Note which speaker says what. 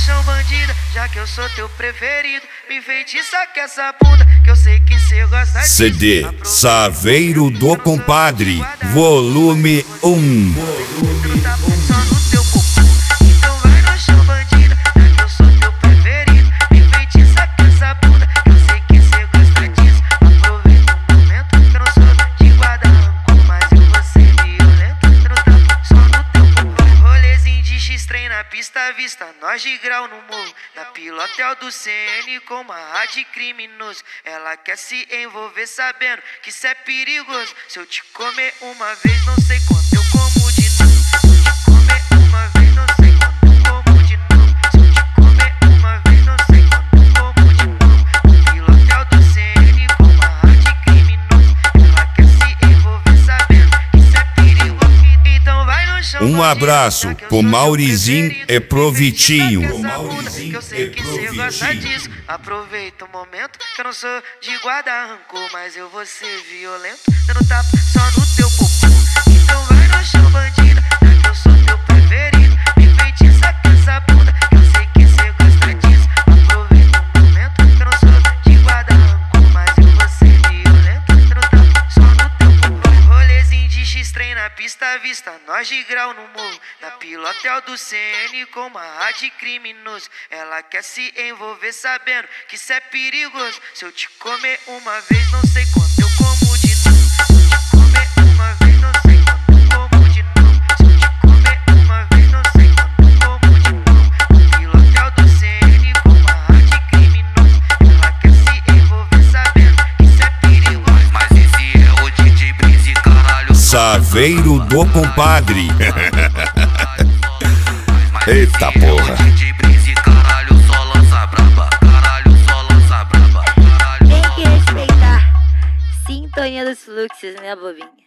Speaker 1: chão, bandida, já que eu sou teu preferido. Me enfeitiça com essa bunda, que eu sei que cê gosta disso.
Speaker 2: CD Saveiro do Compadre, volume 1.
Speaker 1: Tá pensando no teu popô, então vai no chão, bandida, já que eu sou teu preferido. Me enfeitiça com essa bunda, que eu sei que cê gosta disso. Aproveita o momento, que eu não sou de guarda rancor, mas eu vou ser violento. Eu não tá só no teu popô. Rolezinho de X-Trem na pista à vista, nós de grau no morro. Na pilotel do CN com uma rádio criminoso. Ela quer se envolver sabendo que isso é perigoso. Se eu te comer uma vez, não sei quando eu como de novo. Se eu te comer uma vez, não sei quando eu como de novo. Se eu te comer uma vez, não sei quando eu como de novo. No pilotel do CN com uma rádio criminoso. Ela quer se envolver sabendo que isso é perigoso. Então vai no chão.
Speaker 2: Um abraço pro Maurizinho e pro Vitinho.
Speaker 1: Que eu sei que cê gosta disso. Aproveita o momento, que eu não sou de guardar rancor, mas eu vou ser violento, dando tapa só no teu popô. Então vai no chão, bandida, já que eu sou teu preferido. Me enfeitiça com essa bunda, que eu sei que cê gosta disso. Aproveita o momento, que eu não sou de guardar rancor, mas eu vou ser violento, dando tapa só no teu popô. Rolezinho de X-Trem na pista à vista, nós de grau no morro. Na pilotel do CN com uma rádio criminoso. Ela quer se envolver sabendo que isso é perigoso. Se eu te comer uma vez, não sei quando eu como de novo. Se eu te comer uma vez, não sei quando eu como de novo. Se eu te comer uma vez, não sei quando eu como de novo. No pilotel do CN com uma rádio criminoso. Ela quer se envolver sabendo que isso é perigoso.
Speaker 3: Mas esse é o DJ Brise, caralho.
Speaker 2: Saveiro do Compadre. Eita porra.
Speaker 3: DJ Brise, caralho, só lança braba. Caralho, só lança braba.
Speaker 4: Tem que respeitar. Sintonia dos fluxos, né, bobinha?